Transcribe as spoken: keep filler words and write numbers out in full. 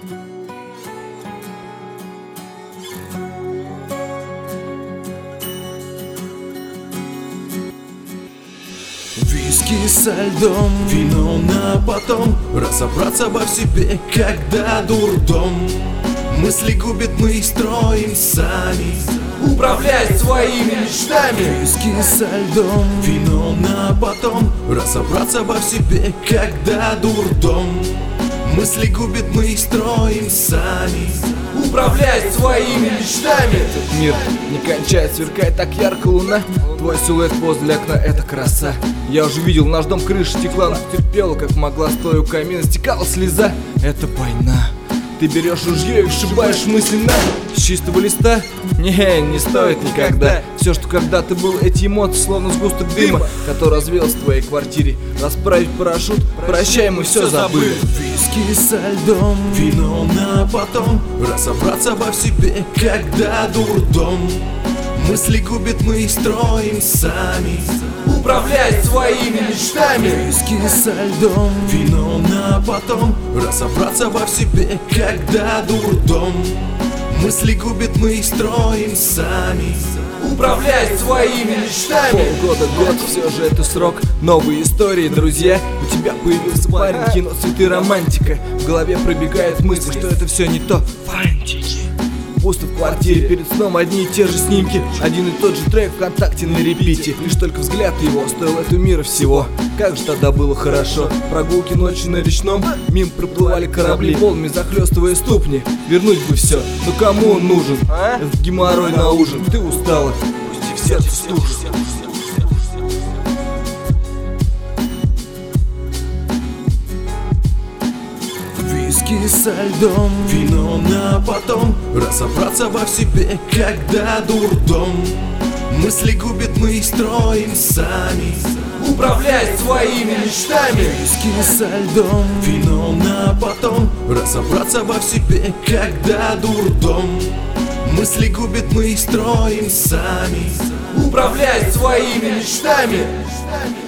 Виски со льдом, вино на потом, разобраться во себе, когда дурдом. Мысли губит, мы их строим сами, управлять своими мечтами. Виски со льдом, вино на потом, разобраться во себе, когда дурдом. Мысли губит, мы их строим сами, управлять своими мечтами. Этот мир не кончает, сверкает так ярко луна. Твой силуэт возле окна — это краса. Я уже видел наш дом, крыша текла, но терпела как могла, стоя у камина, стекала слеза. Это война. Ты берешь ружье и вшибаешь мысленно с чистого листа? Не, не стоит никогда. Все, что когда-то был, эти эмоции, словно сгусток дыма, который развеялся в твоей квартире. Расправить парашют, прощай, мы все забыли. Виски со льдом, вино на потом, разобраться во себе, когда дурдом. Мысли губит, мы их строим сами, управлять своими мечтами. Виски со льдом, вино на потом, разобраться во себе, когда дурдом. Мысли губит, мы их строим сами, управлять своими мечтами. Полгода, год, все же это срок. Новые истории, друзья. У тебя появился парень, кино, цветы, романтика. В голове пробегает мысль, что это все не то. Фантики. Пусто в квартире, перед сном одни и те же снимки. Один и тот же трек ВКонтакте на репите. Лишь только взгляд его стоил этого мира всего. Как же тогда было хорошо. Прогулки ночью на речном, мимо проплывали корабли, волнами захлестывая ступни. Вернуть бы все, но кому он нужен? Этот геморрой на ужин. Ты устала, пусти в сердце стужу. Виски со льдом, вино на потом, разобраться во себе, когда дурдом. Мысли губит, мы их строим сами, управлять своими мечтами. Виски со льдом, вино на потом, разобраться во себе, когда дурдом. Мысли губит, мы их строим сами, управлять своими мечтами.